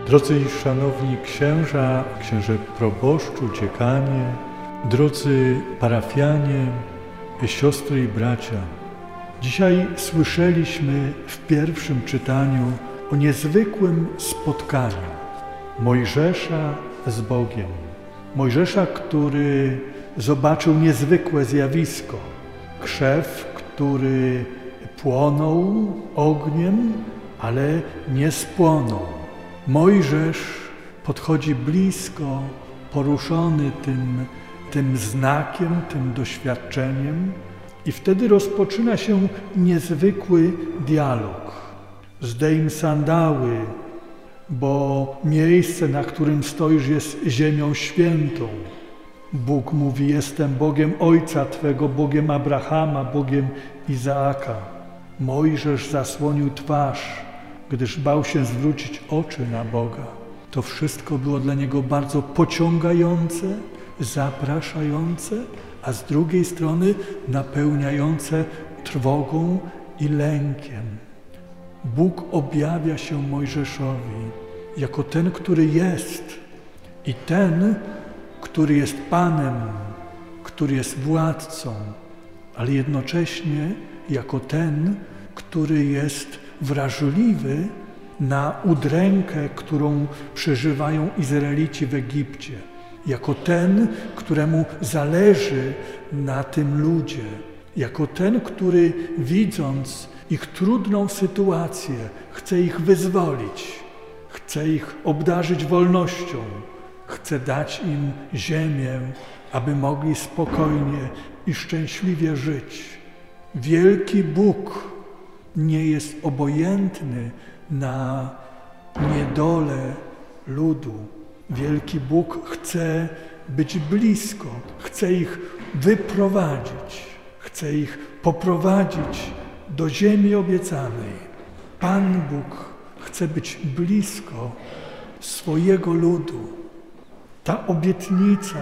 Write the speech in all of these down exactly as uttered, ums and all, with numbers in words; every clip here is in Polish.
Drodzy i szanowni księża, księże proboszczu, dziekanie, drodzy parafianie, siostry i bracia. Dzisiaj słyszeliśmy w pierwszym czytaniu o niezwykłym spotkaniu Mojżesza z Bogiem. Mojżesza, który zobaczył niezwykłe zjawisko. Krzew, który płonął ogniem, ale nie spłonął. Mojżesz podchodzi blisko, poruszony tym, tym znakiem, tym doświadczeniem i wtedy rozpoczyna się niezwykły dialog. Zdejm sandały, bo miejsce, na którym stoisz, jest ziemią świętą. Bóg mówi: jestem Bogiem Ojca Twego, Bogiem Abrahama, Bogiem Izaaka. Mojżesz zasłonił twarz, gdyż bał się zwrócić oczy na Boga. To wszystko było dla niego bardzo pociągające, zapraszające, a z drugiej strony napełniające trwogą i lękiem. Bóg objawia się Mojżeszowi jako ten, który jest i ten, który jest Panem, który jest władcą, ale jednocześnie jako ten, który jest wrażliwy na udrękę, którą przeżywają Izraelici w Egipcie, jako ten, któremu zależy na tym ludzie, jako ten, który widząc ich trudną sytuację, chce ich wyzwolić, chce ich obdarzyć wolnością, chce dać im ziemię, aby mogli spokojnie i szczęśliwie żyć. Wielki Bóg nie jest obojętny na niedolę ludu. Wielki Bóg chce być blisko, chce ich wyprowadzić, chce ich poprowadzić do ziemi obiecanej. Pan Bóg chce być blisko swojego ludu. Ta obietnica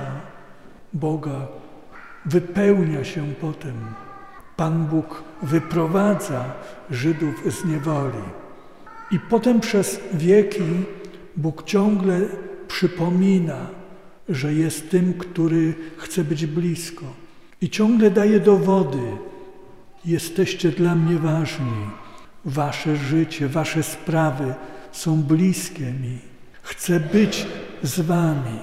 Boga wypełnia się potem. Pan Bóg wyprowadza Żydów z niewoli. I potem przez wieki Bóg ciągle przypomina, że jest tym, który chce być blisko. I ciągle daje dowody. Jesteście dla mnie ważni. Wasze życie, wasze sprawy są bliskie mi. Chcę być z wami.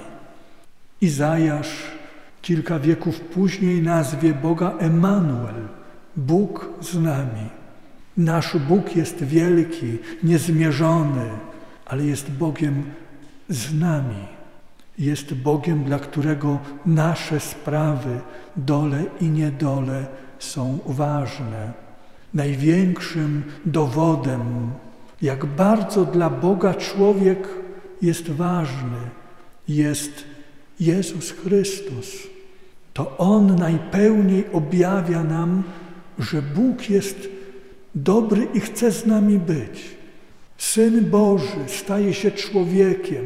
Izajasz kilka wieków później nazwie Boga Emanuel. Bóg z nami. Nasz Bóg jest wielki, niezmierzony, ale jest Bogiem z nami. Jest Bogiem, dla którego nasze sprawy, dole i niedole, są ważne. Największym dowodem, jak bardzo dla Boga człowiek jest ważny, jest Jezus Chrystus. To On najpełniej objawia nam, że Bóg jest dobry i chce z nami być. Syn Boży staje się człowiekiem,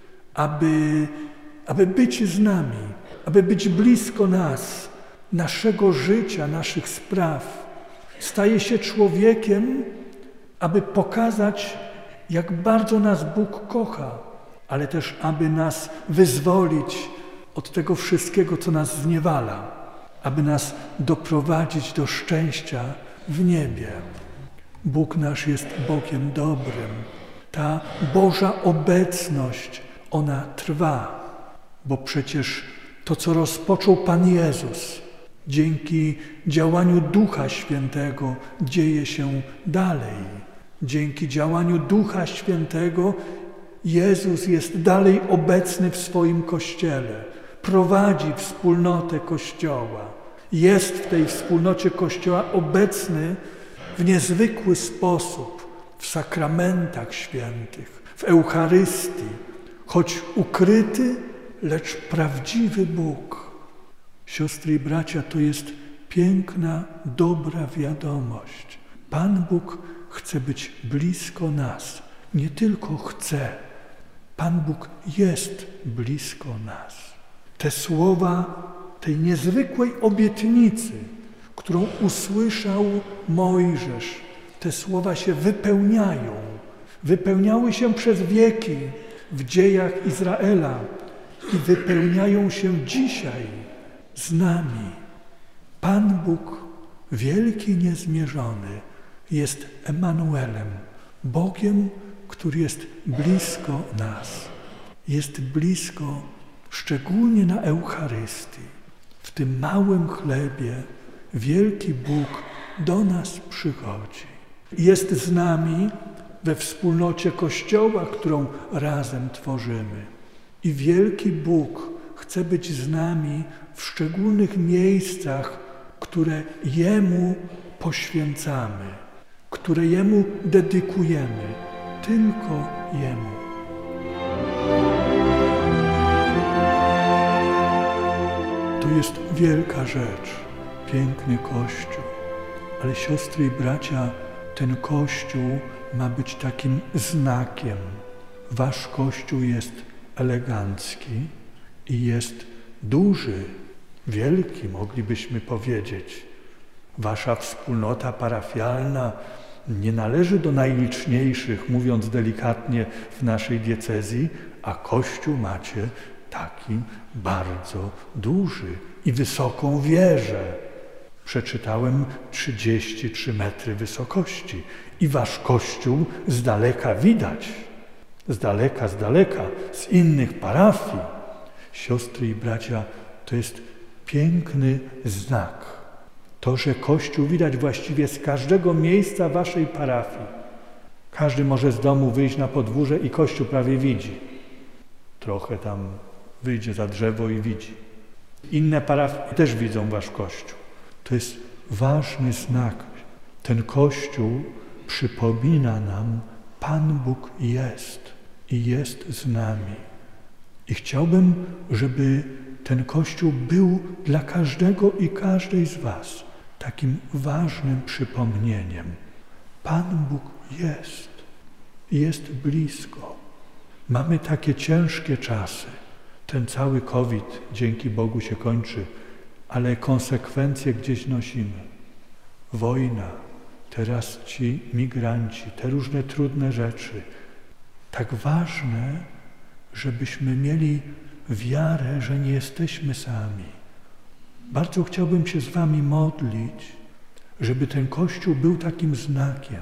aby, aby być z nami, aby być blisko nas, naszego życia, naszych spraw. Staje się człowiekiem, aby pokazać, jak bardzo nas Bóg kocha, ale też aby nas wyzwolić od tego wszystkiego, co nas zniewala, aby nas doprowadzić do szczęścia w niebie. Bóg nasz jest Bogiem dobrym. Ta Boża obecność, ona trwa, bo przecież to, co rozpoczął Pan Jezus, dzięki działaniu Ducha Świętego dzieje się dalej. Dzięki działaniu Ducha Świętego Jezus jest dalej obecny w swoim Kościele. Prowadzi wspólnotę Kościoła. Jest w tej wspólnocie Kościoła obecny w niezwykły sposób w sakramentach świętych, w Eucharystii, choć ukryty, lecz prawdziwy Bóg. Siostry i bracia, to jest piękna, dobra wiadomość. Pan Bóg chce być blisko nas. Nie tylko chce, Pan Bóg jest blisko nas. Te słowa tej niezwykłej obietnicy, którą usłyszał Mojżesz, te słowa się wypełniają wypełniały się przez wieki w dziejach Izraela i wypełniają się dzisiaj z nami. Pan Bóg, wielki, niezmierzony, jest Emanuelem, Bogiem, który jest blisko nas. Jest blisko, szczególnie na Eucharystii. W tym małym chlebie wielki Bóg do nas przychodzi. Jest z nami we wspólnocie Kościoła, którą razem tworzymy. I wielki Bóg chce być z nami w szczególnych miejscach, które Jemu poświęcamy, które Jemu dedykujemy, tylko Jemu. To jest wielka rzecz, piękny Kościół, ale siostry i bracia, ten Kościół ma być takim znakiem. Wasz Kościół jest elegancki i jest duży, wielki, moglibyśmy powiedzieć. Wasza wspólnota parafialna nie należy do najliczniejszych, mówiąc delikatnie, w naszej diecezji, a Kościół macie taki bardzo duży i wysoką wieżę. Przeczytałem trzydzieści trzy metry wysokości i wasz Kościół z daleka widać. Z daleka, z daleka, z innych parafii. Siostry i bracia, to jest piękny znak. To, że Kościół widać właściwie z każdego miejsca waszej parafii. Każdy może z domu wyjść na podwórze i Kościół prawie widzi. Trochę tam wyjdzie za drzewo i widzi. Inne parafie też widzą wasz Kościół. To jest ważny znak. Ten Kościół przypomina nam, Pan Bóg jest i jest z nami. I chciałbym, żeby ten Kościół był dla każdego i każdej z was takim ważnym przypomnieniem. Pan Bóg jest. Jest blisko. Mamy takie ciężkie czasy. Ten cały COVID, dzięki Bogu, się kończy, ale konsekwencje gdzieś nosimy. Wojna, teraz ci migranci, te różne trudne rzeczy. Tak ważne, żebyśmy mieli wiarę, że nie jesteśmy sami. Bardzo chciałbym się z wami modlić, żeby ten Kościół był takim znakiem.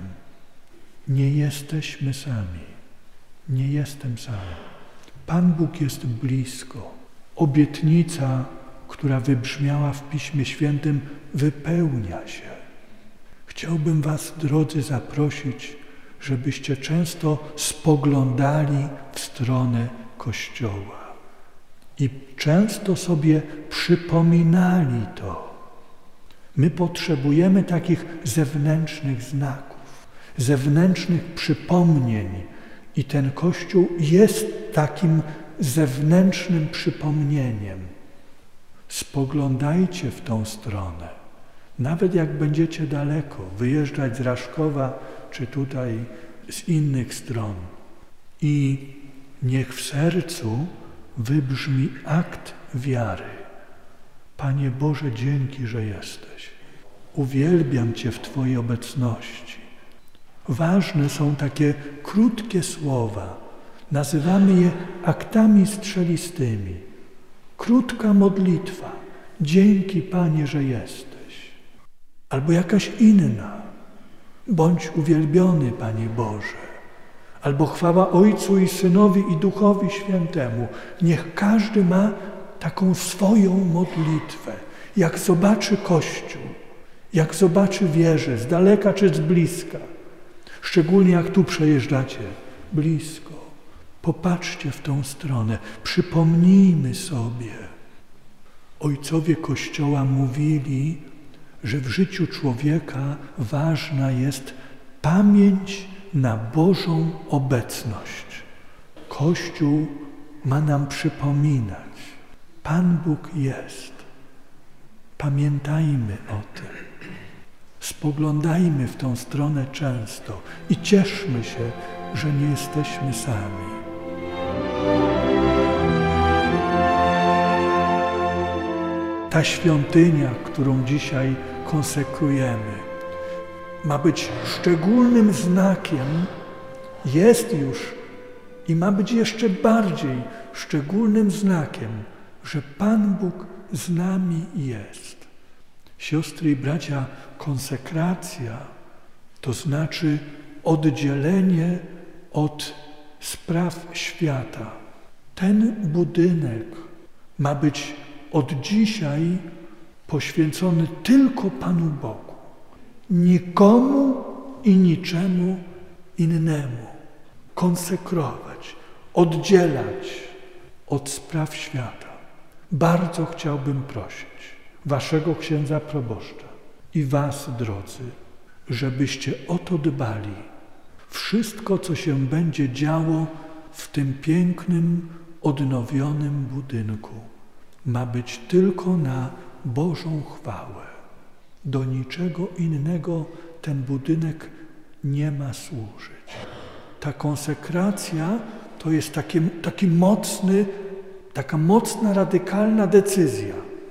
Nie jesteśmy sami. Nie jestem sam. Pan Bóg jest blisko. Obietnica, która wybrzmiała w Piśmie Świętym, wypełnia się. Chciałbym was, drodzy, zaprosić, żebyście często spoglądali w stronę Kościoła i często sobie przypominali to. My potrzebujemy takich zewnętrznych znaków, zewnętrznych przypomnień i ten Kościół jest takim zewnętrznym przypomnieniem. Spoglądajcie w tą stronę. Nawet jak będziecie daleko, wyjeżdżać z Raszkowa, czy tutaj z innych stron. I niech w sercu wybrzmi akt wiary. Panie Boże, dzięki, że jesteś. Uwielbiam Cię w Twojej obecności. Ważne są takie krótkie słowa. Nazywamy je aktami strzelistymi. Krótka modlitwa. Dzięki, Panie, że jesteś. Albo jakaś inna. Bądź uwielbiony, Panie Boże. Albo chwała Ojcu i Synowi i Duchowi Świętemu. Niech każdy ma taką swoją modlitwę. Jak zobaczy Kościół, jak zobaczy wieżę, z daleka czy z bliska. Szczególnie jak tu przejeżdżacie, blisko. Popatrzcie w tą stronę, przypomnijmy sobie. Ojcowie Kościoła mówili, że w życiu człowieka ważna jest pamięć na Bożą obecność. Kościół ma nam przypominać. Pan Bóg jest. Pamiętajmy o tym. Spoglądajmy w tą stronę często i cieszmy się, że nie jesteśmy sami. Ta świątynia, którą dzisiaj konsekrujemy, ma być szczególnym znakiem jest już i ma być jeszcze bardziej szczególnym znakiem, że Pan Bóg z nami jest. Siostry i bracia, konsekracja to znaczy oddzielenie od spraw świata. Ten budynek ma być od dzisiaj poświęcony tylko Panu Bogu, nikomu i niczemu innemu. Konsekrować, oddzielać od spraw świata. Bardzo chciałbym prosić waszego księdza proboszcza i was, drodzy, żebyście o to dbali. Wszystko, co się będzie działo w tym pięknym, odnowionym budynku, ma być tylko na Bożą chwałę. Do niczego innego ten budynek nie ma służyć. Ta konsekracja to jest taki, taki mocny, taka mocna, radykalna decyzja.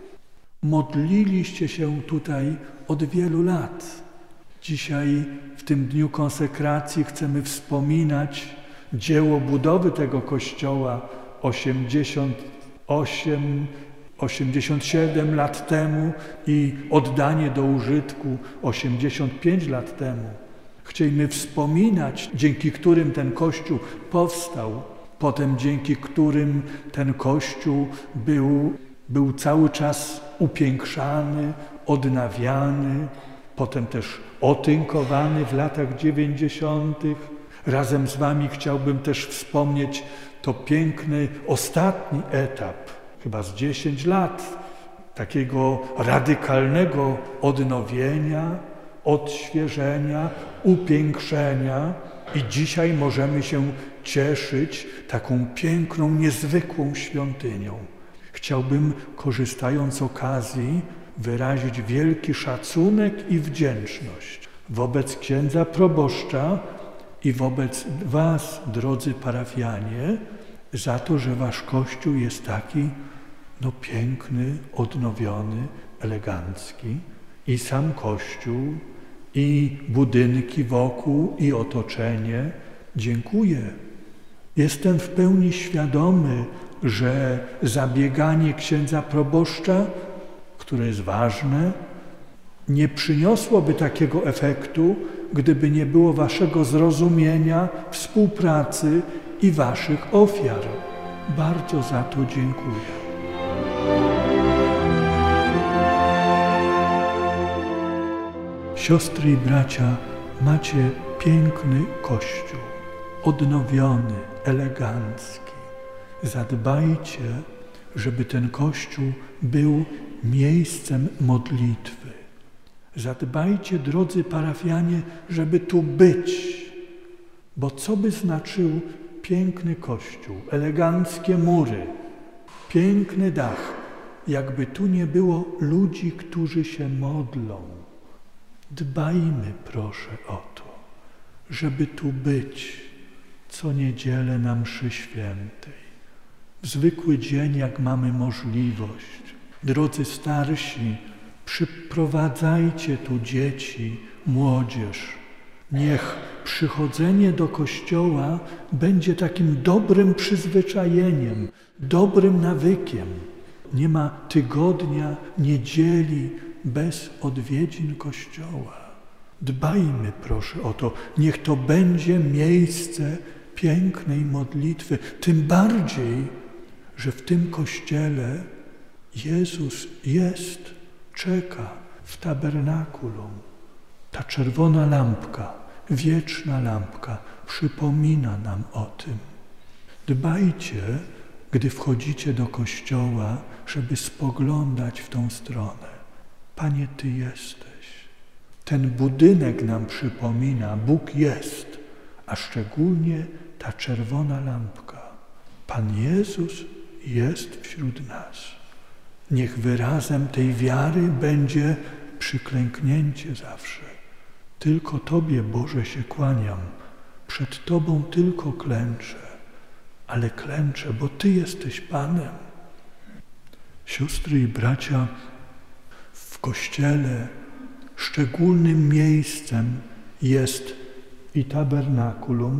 Modliliście się tutaj od wielu lat. Dzisiaj w tym dniu konsekracji chcemy wspominać dzieło budowy tego kościoła osiemdziesiąt osiem, osiemdziesiąt siedem lat temu i oddanie do użytku osiemdziesiąt pięć lat temu. Chcielibyśmy wspominać, dzięki którym ten Kościół powstał, potem dzięki którym ten Kościół był, był cały czas upiększany, odnawiany, potem też otynkowany w latach dziewięćdziesiątych. Razem z wami chciałbym też wspomnieć to piękny ostatni etap, chyba z dziesięć lat, takiego radykalnego odnowienia, odświeżenia, upiększenia i dzisiaj możemy się cieszyć taką piękną, niezwykłą świątynią. Chciałbym, korzystając z okazji, wyrazić wielki szacunek i wdzięczność wobec księdza proboszcza i wobec was, drodzy parafianie, za to, że wasz Kościół jest taki no, piękny, odnowiony, elegancki. I sam Kościół, i budynki wokół, i otoczenie. Dziękuję. Jestem w pełni świadomy, że zabieganie księdza proboszcza, które jest ważne, nie przyniosłoby takiego efektu, gdyby nie było waszego zrozumienia, współpracy i waszych ofiar. Bardzo za to dziękuję. Siostry i bracia, macie piękny Kościół, odnowiony, elegancki. Zadbajcie, żeby ten Kościół był miejscem modlitwy. Zadbajcie, drodzy parafianie, żeby tu być, bo co by znaczył piękny Kościół, eleganckie mury, piękny dach, jakby tu nie było ludzi, którzy się modlą. Dbajmy, proszę, o to, żeby tu być co niedzielę na mszy świętej. W zwykły dzień, jak mamy możliwość. Drodzy starsi, przyprowadzajcie tu dzieci, młodzież. Niech przychodzenie do kościoła będzie takim dobrym przyzwyczajeniem, dobrym nawykiem. Nie ma tygodnia, niedzieli bez odwiedzin kościoła. Dbajmy, proszę, o to. Niech to będzie miejsce pięknej modlitwy. Tym bardziej, że w tym kościele Jezus jest, czeka w tabernakulum. Ta czerwona lampka, wieczna lampka przypomina nam o tym. Dbajcie, gdy wchodzicie do kościoła, żeby spoglądać w tą stronę. Panie, Ty jesteś. Ten budynek nam przypomina, Bóg jest, a szczególnie ta czerwona lampka. Pan Jezus jest wśród nas. Niech wyrazem tej wiary będzie przyklęknięcie zawsze. Tylko Tobie, Boże, się kłaniam. Przed Tobą tylko klęczę, ale klęczę, bo Ty jesteś Panem. Siostry i bracia, w Kościele szczególnym miejscem jest i tabernakulum,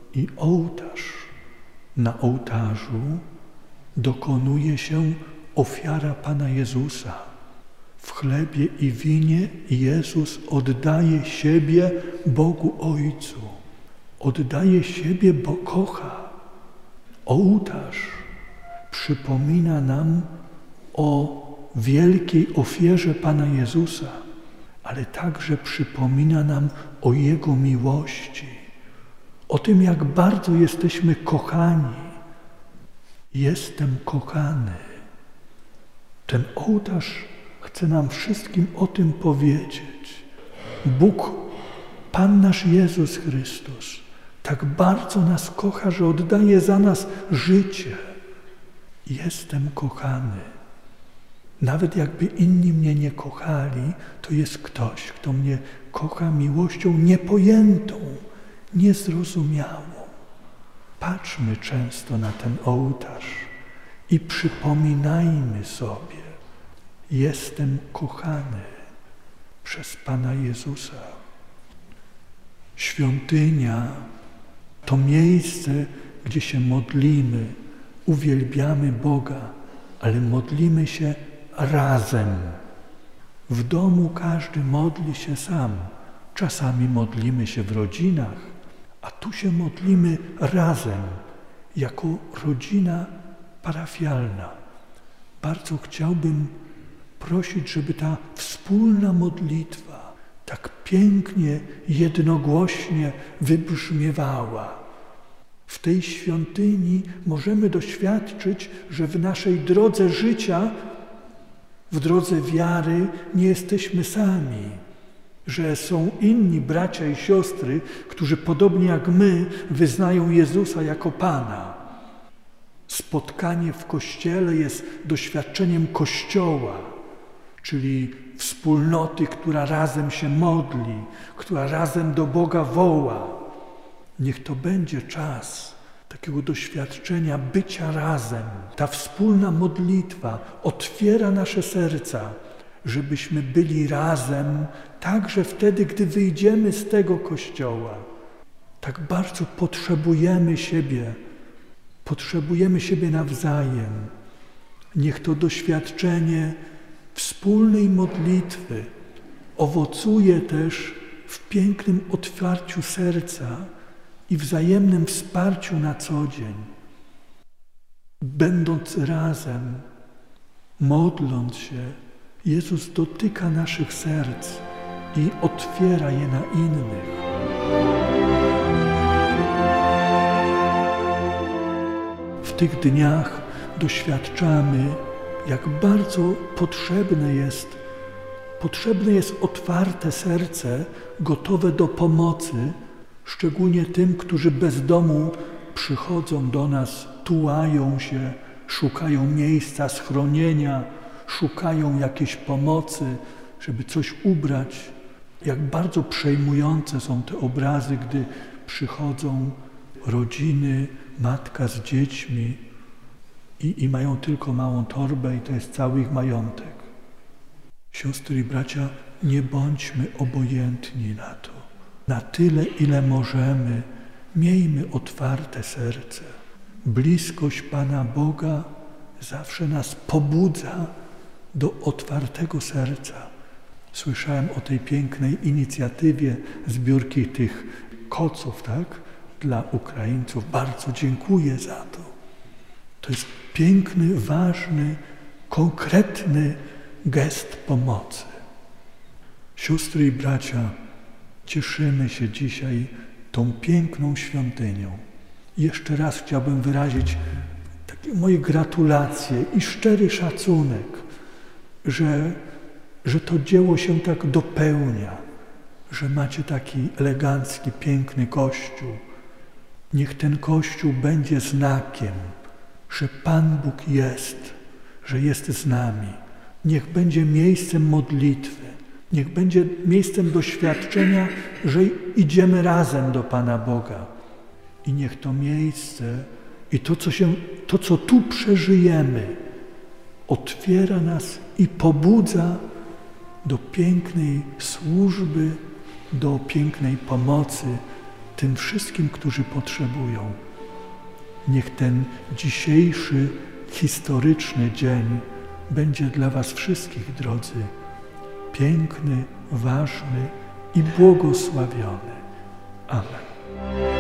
i ołtarz. Na ołtarzu dokonuje się ofiara Pana Jezusa. W chlebie i winie Jezus oddaje siebie Bogu Ojcu. Oddaje siebie, bo kocha. Ołtarz przypomina nam o wielkiej ofierze Pana Jezusa, ale także przypomina nam o Jego miłości, o tym, jak bardzo jesteśmy kochani. Jestem kochany. Ten ołtarz chce nam wszystkim o tym powiedzieć. Bóg, Pan nasz Jezus Chrystus, tak bardzo nas kocha, że oddaje za nas życie. Jestem kochany. Nawet jakby inni mnie nie kochali, to jest ktoś, kto mnie kocha miłością niepojętą, niezrozumiałą. Patrzmy często na ten ołtarz i przypominajmy sobie, jestem kochany przez Pana Jezusa. Świątynia to miejsce, gdzie się modlimy, uwielbiamy Boga, ale modlimy się razem. W domu każdy modli się sam. Czasami modlimy się w rodzinach, a tu się modlimy razem, jako rodzina parafialna. Bardzo chciałbym prosić, żeby ta wspólna modlitwa tak pięknie, jednogłośnie wybrzmiewała. W tej świątyni możemy doświadczyć, że w naszej drodze życia, w drodze wiary nie jesteśmy sami, że są inni bracia i siostry, którzy podobnie jak my wyznają Jezusa jako Pana. Spotkanie w Kościele jest doświadczeniem Kościoła, czyli wspólnoty, która razem się modli, która razem do Boga woła. Niech to będzie czas takiego doświadczenia bycia razem. Ta wspólna modlitwa otwiera nasze serca, żebyśmy byli razem także wtedy, gdy wyjdziemy z tego Kościoła. Tak bardzo potrzebujemy siebie, potrzebujemy siebie nawzajem. Niech to doświadczenie wspólnej modlitwy owocuje też w pięknym otwarciu serca i wzajemnym wsparciu na co dzień. Będąc razem, modląc się, Jezus dotyka naszych serc i otwiera je na innych. W tych dniach doświadczamy, jak bardzo potrzebne jest, potrzebne jest otwarte serce, gotowe do pomocy, szczególnie tym, którzy bez domu przychodzą do nas, tułają się, szukają miejsca schronienia, szukają jakiejś pomocy, żeby coś ubrać. Jak bardzo przejmujące są te obrazy, gdy przychodzą rodziny, matka z dziećmi i, i mają tylko małą torbę i to jest cały ich majątek. Siostry i bracia, nie bądźmy obojętni na to. Na tyle, ile możemy, miejmy otwarte serce. Bliskość Pana Boga zawsze nas pobudza do otwartego serca. Słyszałem o tej pięknej inicjatywie zbiórki tych koców, tak, dla Ukraińców. Bardzo dziękuję za to. To jest piękny, ważny, konkretny gest pomocy. Siostry i bracia, cieszymy się dzisiaj tą piękną świątynią. Jeszcze raz chciałbym wyrazić takie moje gratulacje i szczery szacunek, że, że to dzieło się tak dopełnia, że macie taki elegancki, piękny Kościół. Niech ten Kościół będzie znakiem, że Pan Bóg jest, że jest z nami. Niech będzie miejscem modlitwy. Niech będzie miejscem doświadczenia, że idziemy razem do Pana Boga. I niech to miejsce i to, co się, to, co tu przeżyjemy, otwiera nas i pobudza do pięknej służby, do pięknej pomocy tym wszystkim, którzy potrzebują. Niech ten dzisiejszy historyczny dzień będzie dla was wszystkich, drodzy, piękny, ważny i błogosławiony. Amen.